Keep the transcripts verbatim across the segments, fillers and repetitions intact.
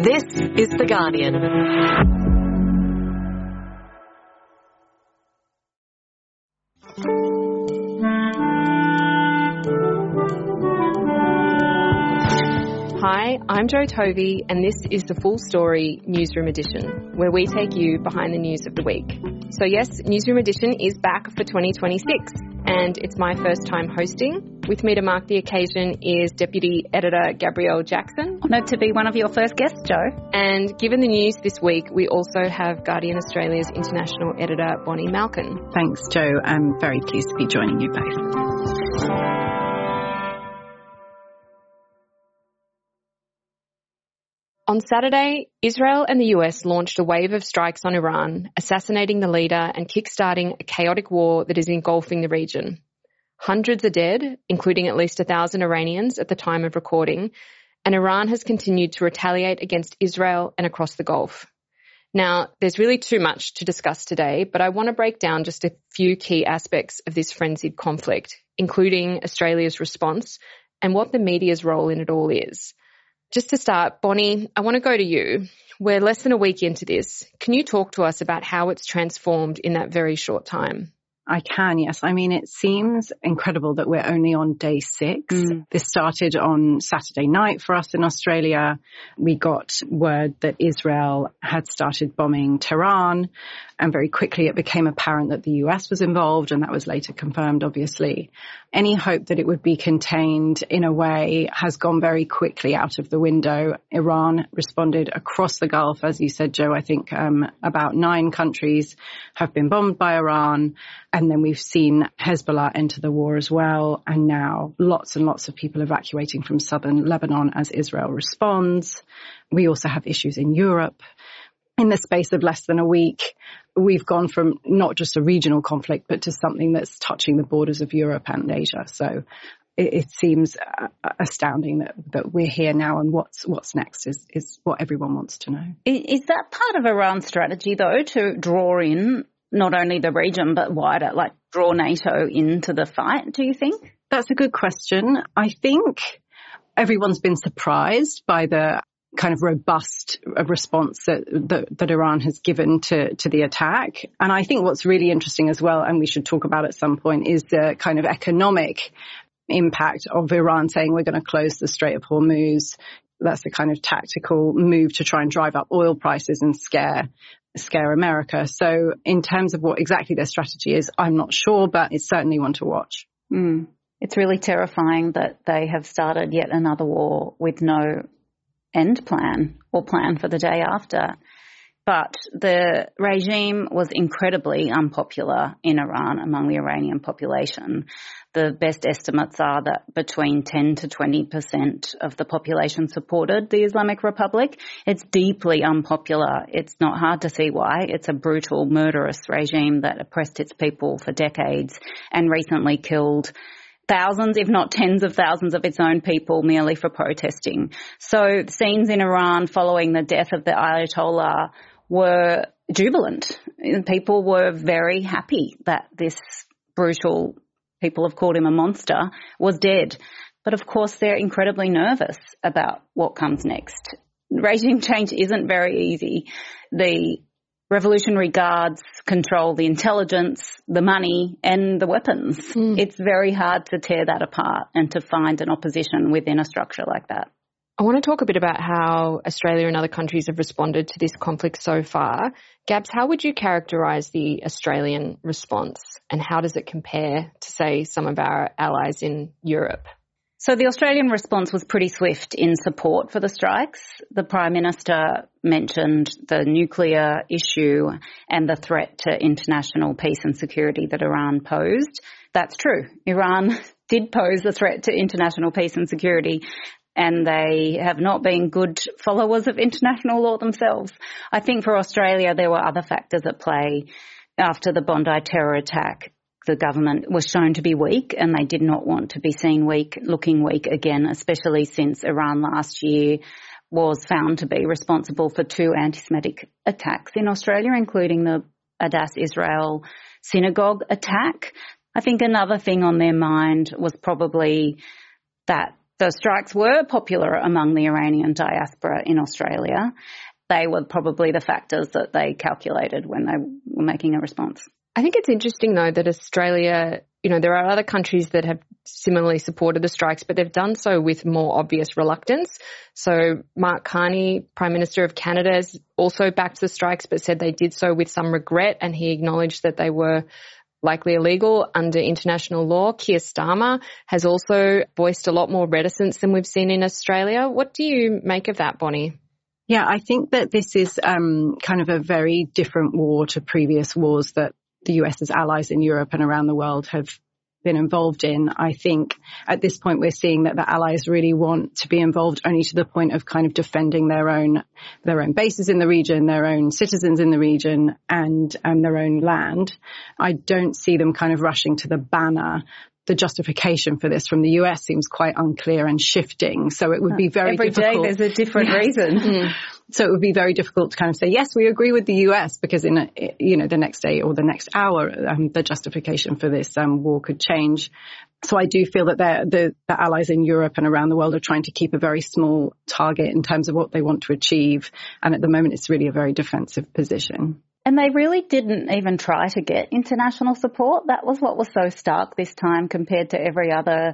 This is The Guardian. Hi, I'm Jo Tovey, and this is the Full Story Newsroom Edition, where we take you behind the news of the week. So yes, Newsroom Edition is back for twenty twenty-six, and it's my first time hosting. With me to mark the occasion is Deputy Editor Gabrielle Jackson. Honoured to be one of your first guests, Jo. And given the news this week, we also have Guardian Australia's International Editor Bonnie Malkin. Thanks, Jo. I'm very pleased to be joining you both. On Saturday, Israel and the U S launched a wave of strikes on Iran, assassinating the leader and kickstarting a chaotic war that is engulfing the region. Hundreds are dead, including at least a thousand Iranians at the time of recording, and Iran has continued to retaliate against Israel and across the Gulf. Now, there's really too much to discuss today, but I want to break down just a few key aspects of this frenzied conflict, including Australia's response and what the media's role in it all is. Just to start, Bonnie, I want to go to you. We're less than a week into this. Can you talk to us about how it's transformed in that very short time? I can, yes. I mean, it seems incredible that we're only on day six. Mm. This started on Saturday night for us in Australia. We got word that Israel had started bombing Tehran, and very quickly it became apparent that the U S was involved, and that was later confirmed, obviously. Any hope that it would be contained in a way has gone very quickly out of the window. Iran responded across the Gulf. As you said, Jo, I think um, about nine countries have been bombed by Iran. And then we've seen Hezbollah enter the war as well. And now lots and lots of people evacuating from southern Lebanon as Israel responds. We also have issues in Europe. In the space of less than a week, we've gone from not just a regional conflict, but to something that's touching the borders of Europe and Asia. So it, it seems uh, astounding that, that we're here now, and what's what's next is, is what everyone wants to know. Is that part of Iran's strategy, though, to draw in not only the region, but wider, like draw NATO into the fight, do you think? That's a good question. I think everyone's been surprised by the kind of robust response that, that, that Iran has given to, to the attack. And I think what's really interesting as well, and we should talk about at some point, is the kind of economic impact of Iran saying we're going to close the Strait of Hormuz. That's the kind of tactical move to try and drive up oil prices and scare scare America. So in terms of what exactly their strategy is, I'm not sure, but it's certainly one to watch. Mm. It's really terrifying that they have started yet another war with no end plan or plan for the day after. But the regime was incredibly unpopular in Iran among the Iranian population. The best estimates are that between ten to twenty percent of the population supported the Islamic Republic. It's deeply unpopular. It's not hard to see why. It's a brutal, murderous regime that oppressed its people for decades and recently killed thousands, if not tens of thousands of its own people merely for protesting. So scenes in Iran following the death of the Ayatollah were jubilant. People were very happy that this brutal, people have called him a monster, was dead. But of course, they're incredibly nervous about what comes next. Regime change isn't very easy. The Revolutionary Guards control the intelligence, the money, and the weapons. Mm. It's very hard to tear that apart and to find an opposition within a structure like that. I want to talk a bit about how Australia and other countries have responded to this conflict so far. Gabs, how would you characterise the Australian response, and how does it compare to, say, some of our allies in Europe? So the Australian response was pretty swift in support for the strikes. The Prime Minister mentioned the nuclear issue and the threat to international peace and security that Iran posed. That's true. Iran did pose a threat to international peace and security, and they have not been good followers of international law themselves. I think for Australia there were other factors at play. After the Bondi terror attack, the government was shown to be weak, and they did not want to be seen weak, looking weak again, especially since Iran last year was found to be responsible for two anti-Semitic attacks in Australia, including the Adass Israel synagogue attack. I think another thing on their mind was probably that The strikes were popular among the Iranian diaspora in Australia. They were probably the factors that they calculated when they were making a response. I think it's interesting, though, that Australia, you know, there are other countries that have similarly supported the strikes, but they've done so with more obvious reluctance. So Mark Carney, Prime Minister of Canada, has also backed the strikes, but said they did so with some regret, and he acknowledged that they were likely illegal under international law. Keir Starmer has also voiced a lot more reticence than we've seen in Australia. What do you make of that, Bonnie? Yeah, I think that this is um, kind of a very different war to previous wars that the U S's allies in Europe and around the world have been involved in. I think at this point we're seeing that the allies really want to be involved only to the point of kind of defending their own their own bases in the region, their own citizens in the region, and um, their own land. I don't see them kind of rushing to the banner. The justification for this from the U S seems quite unclear and shifting. So it would be very Every difficult. Every day there's a different yes. reason. Mm. So it would be very difficult to kind of say, yes, we agree with the U S, because in, a, you know, the next day or the next hour, um, the justification for this um, war could change. So I do feel that the, the allies in Europe and around the world are trying to keep a very small target in terms of what they want to achieve. And at the moment, it's really a very defensive position. And they really didn't even try to get international support. That was what was so stark this time compared to every other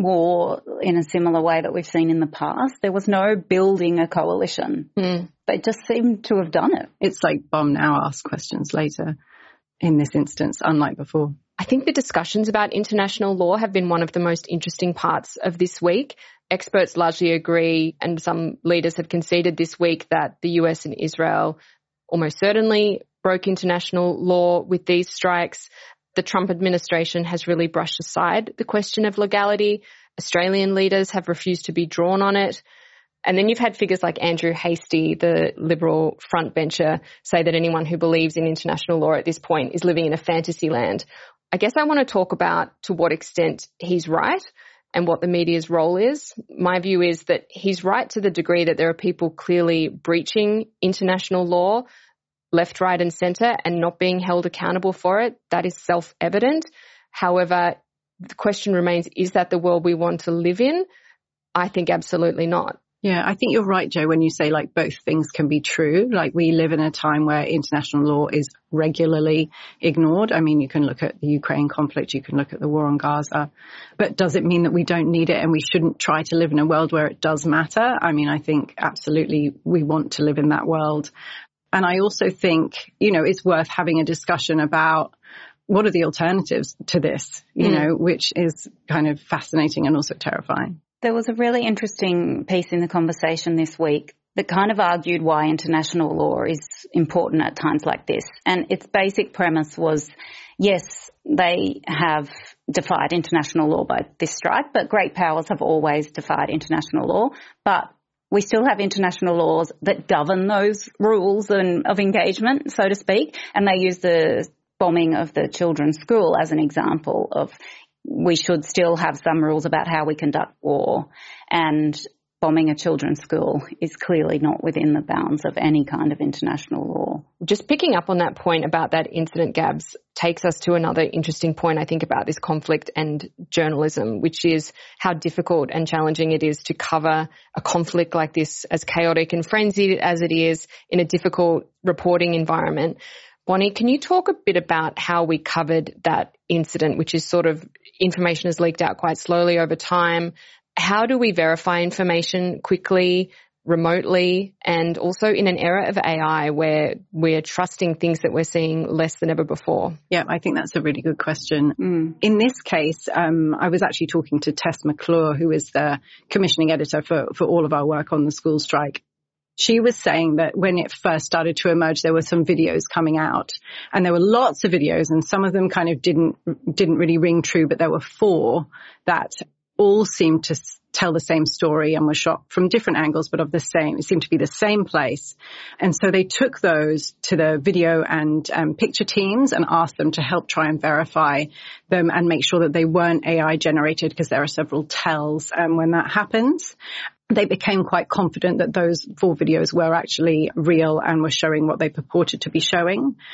war in a similar way that we've seen in the past. There was no building a coalition. Mm. They just seemed to have done it. It's like bomb now, ask questions later in this instance, unlike before. I think the discussions about international law have been one of the most interesting parts of this week. Experts largely agree, and some leaders have conceded this week, that the U S and Israel almost certainly broke international law with these strikes. The Trump administration has really brushed aside the question of legality. Australian leaders have refused to be drawn on it. And then you've had figures like Andrew Hastie, the Liberal frontbencher, say that anyone who believes in international law at this point is living in a fantasy land. I guess I want to talk about to what extent he's right and what the media's role is. My view is that he's right to the degree that there are people clearly breaching international law, left, right and centre, and not being held accountable for it. That is self-evident. However, the question remains, is that the world we want to live in? I think absolutely not. Yeah, I think you're right, Jo, when you say like both things can be true. Like we live in a time where international law is regularly ignored. I mean, you can look at the Ukraine conflict, you can look at the war on Gaza, but does it mean that we don't need it and we shouldn't try to live in a world where it does matter? I mean, I think absolutely we want to live in that world. And I also think, you know, it's worth having a discussion about what are the alternatives to this, you mm. know, which is kind of fascinating and also terrifying. There was a really interesting piece in the conversation this week that kind of argued why international law is important at times like this. And its basic premise was, yes, they have defied international law by this strike, but great powers have always defied international law. But we still have international laws that govern those rules and of engagement, so to speak. And they use the bombing of the children's school as an example of we should still have some rules about how we conduct war. And bombing a children's school is clearly not within the bounds of any kind of international law. Just picking up on that point about that incident, Gabs, takes us to another interesting point, I think, about this conflict and journalism, which is how difficult and challenging it is to cover a conflict like this, as chaotic and frenzied as it is, in a difficult reporting environment. Bonnie, can you talk a bit about how we covered that incident, which is sort of information has leaked out quite slowly over time? How do we verify information quickly, remotely, and also in an era of A I where we're trusting things that we're seeing less than ever before? Yeah, I think that's a really good question. Mm. In this case, um, I was actually talking to Tess McClure, who is the commissioning editor for, for all of our work on the school strike. She was saying that when it first started to emerge, there were some videos coming out, and there were lots of videos, and some of them kind of didn't didn't really ring true, but there were four that all seemed to tell the same story and were shot from different angles, but of the same, it seemed to be the same place. And so they took those to the video and um, picture teams and asked them to help try and verify them and make sure that they weren't A I generated, because there are several tells um, when that happens. They became quite confident that those four videos were actually real and were showing what they purported to be showing.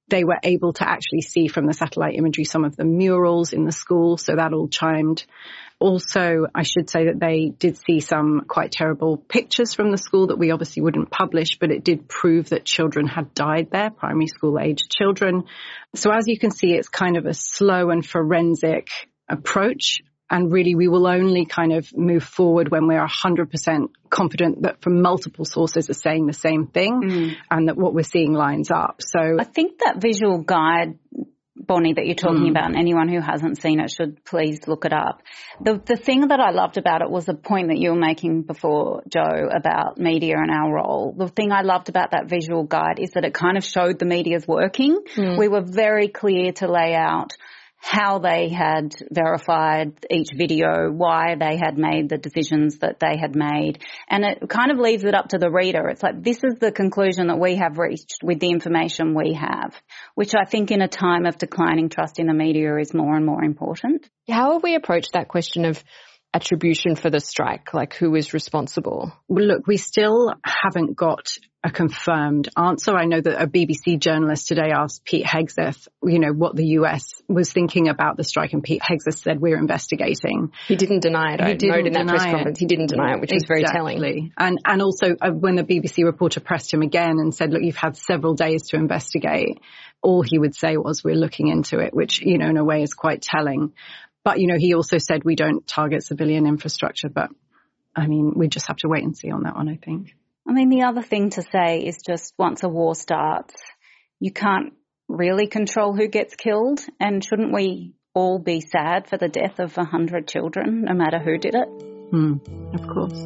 they were able to actually see from the satellite imagery some of the murals in the school, so that all chimed. Also, I should say that they did see some quite terrible pictures from the school that we obviously wouldn't publish, but it did prove that children had died there, primary school aged children. So as you can see, it's kind of a slow and forensic approach. And really, we will only kind of move forward when we're one hundred percent confident that from multiple sources are saying the same thing mm. and that what we're seeing lines up. So I think that visual guide, Bonnie, that you're talking mm. about, and anyone who hasn't seen it should please look it up. The the thing that I loved about it was the point that you were making before, Jo, about media and our role. The thing I loved about that visual guide is that it kind of showed the media's working. Mm. We were very clear to lay out how they had verified each video, why they had made the decisions that they had made. And it kind of leaves it up to the reader. It's like, this is the conclusion that we have reached with the information we have, which I think in a time of declining trust in the media is more and more important. How have we approached that question of attribution for the strike? Like, who is responsible? Well, look, we still haven't got a confirmed answer. I know that a B B C journalist today asked Pete Hegseth, you know, what the U S was thinking about the strike, and Pete Hegseth said, we're investigating. He didn't deny it. I noted in that press it. conference. He didn't deny it, which exactly. was very telling. And, and also uh, when the B B C reporter pressed him again and said, look, you've had several days to investigate, all he would say was, we're looking into it, which, you know, in a way is quite telling. But, you know, he also said we don't target civilian infrastructure. But, I mean, we just have to wait and see on that one, I think. I mean, the other thing to say is just once a war starts, you can't really control who gets killed. And shouldn't we all be sad for the death of one hundred children, no matter who did it? Mm, of course.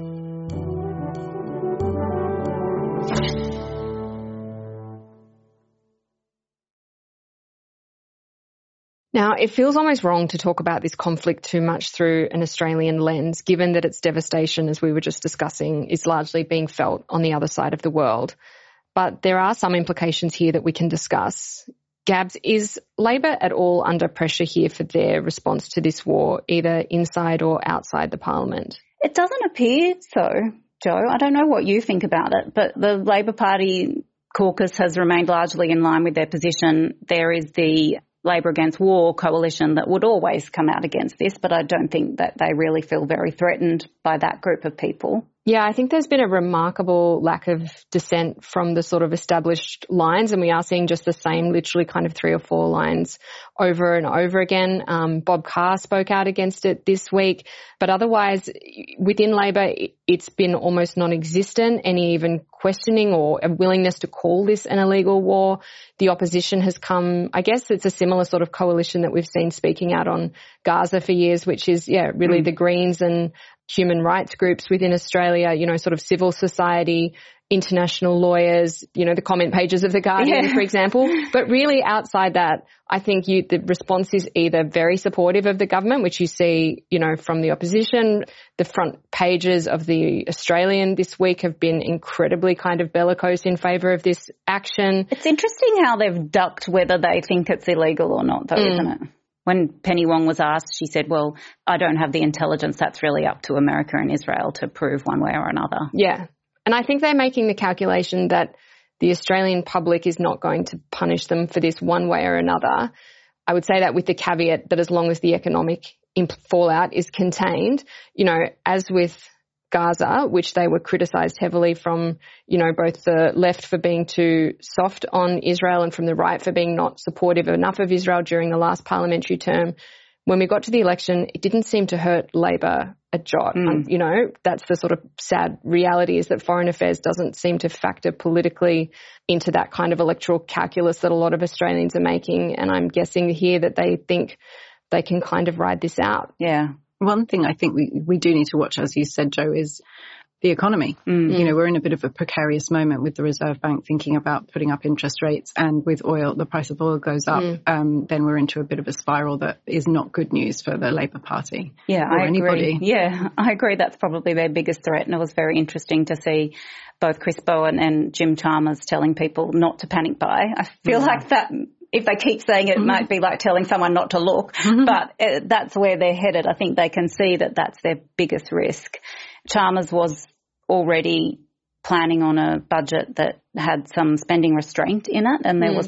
Now, it feels almost wrong to talk about this conflict too much through an Australian lens, given that its devastation, as we were just discussing, is largely being felt on the other side of the world. But there are some implications here that we can discuss. Gabs, is Labor at all under pressure here for their response to this war, either inside or outside the parliament? It doesn't appear so, Jo. I don't know what you think about it, but the Labor Party caucus has remained largely in line with their position. There is the Labor Against War coalition that would always come out against this, but I don't think that they really feel very threatened by that group of people. Yeah, I think there's been a remarkable lack of dissent from the sort of established lines, and we are seeing just the same, literally kind of three or four lines over and over again. Um, Bob Carr spoke out against it this week, but otherwise within Labor, it's been almost non-existent, any even questioning or a willingness to call this an illegal war. The opposition has come, I guess it's a similar sort of coalition that we've seen speaking out on Gaza for years, which is, yeah, really mm. the Greens and human rights groups within Australia, you know, sort of civil society, international lawyers, you know, the comment pages of The Guardian, yeah. for example. But really outside that, I think you, the response is either very supportive of the government, which you see, you know, from the opposition. The front pages of The Australian this week have been incredibly kind of bellicose in favour of this action. It's interesting how they've ducked whether they think it's illegal or not, though, mm. isn't it? When Penny Wong was asked, she said, well, I don't have the intelligence. That's really up to America and Israel to prove one way or another. Yeah. And I think they're making the calculation that the Australian public is not going to punish them for this one way or another. I would say that with the caveat that as long as the economic fallout is contained, you know, as with Gaza, which they were criticised heavily from, you know, both the left for being too soft on Israel and from the right for being not supportive enough of Israel during the last parliamentary term. When we got to the election, it didn't seem to hurt Labor a jot. Mm. Um, you know, that's the sort of sad reality, is that foreign affairs doesn't seem to factor politically into that kind of electoral calculus that a lot of Australians are making. And I'm guessing here that they think they can kind of ride this out. Yeah. One thing I think we, we do need to watch, as you said, Jo, is the economy. Mm. You know, we're in a bit of a precarious moment with the Reserve Bank thinking about putting up interest rates, and with oil, the price of oil goes up, mm. um, then we're into a bit of a spiral that is not good news for the Labor Party. Yeah, or I anybody. agree. Yeah, I agree. That's probably their biggest threat. And it was very interesting to see both Chris Bowen and Jim Chalmers telling people not to panic buy. I feel yeah. like that, if they keep saying it, it mm-hmm. might be like telling someone not to look, mm-hmm. but it, that's where they're headed. I think they can see that that's their biggest risk. Chalmers was already planning on a budget that had some spending restraint in it, and there mm. was some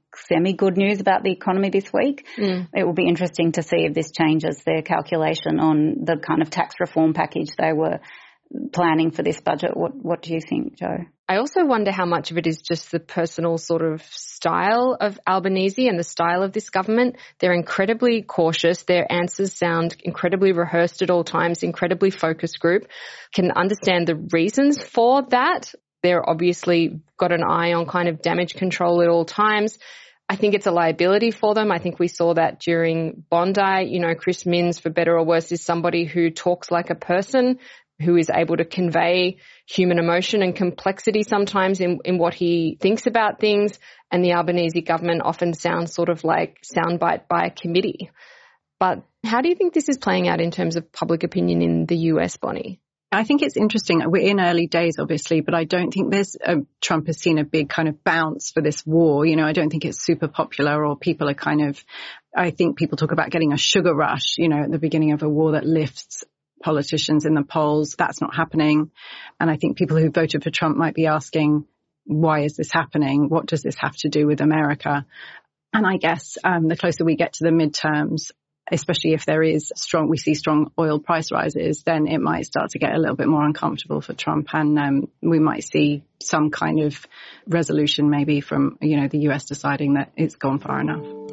semi-good news about the economy this week. Mm. It will be interesting to see if this changes their calculation on the kind of tax reform package they were planning for this budget. What what do you think, Jo? I also wonder how much of it is just the personal sort of style of Albanese and the style of this government. They're incredibly cautious. Their answers sound incredibly rehearsed at all times, incredibly focus group. Can understand the reasons for that. They're obviously got an eye on kind of damage control at all times. I think it's a liability for them. I think we saw that during Bondi. You know, Chris Minns, for better or worse, is somebody who talks like a person, who is able to convey human emotion and complexity sometimes in, in what he thinks about things. And the Albanese government often sounds sort of like soundbite by a committee. But how do you think this is playing out in terms of public opinion in the U S, Bonnie? I think it's interesting. We're in early days, obviously, but I don't think there's a, Trump has seen a big kind of bounce for this war. You know, I don't think it's super popular, or people are kind of, I think people talk about getting a sugar rush, you know, at the beginning of a war that lifts politicians in the polls. That's not happening. And I think people who voted for Trump might be asking, why is this happening? What does this have to do with America? And I guess um, the closer we get to the midterms, especially if there is strong, we see strong oil price rises, then it might start to get a little bit more uncomfortable for Trump. And um, we might see some kind of resolution maybe from, you know, the U S deciding that it's gone far enough.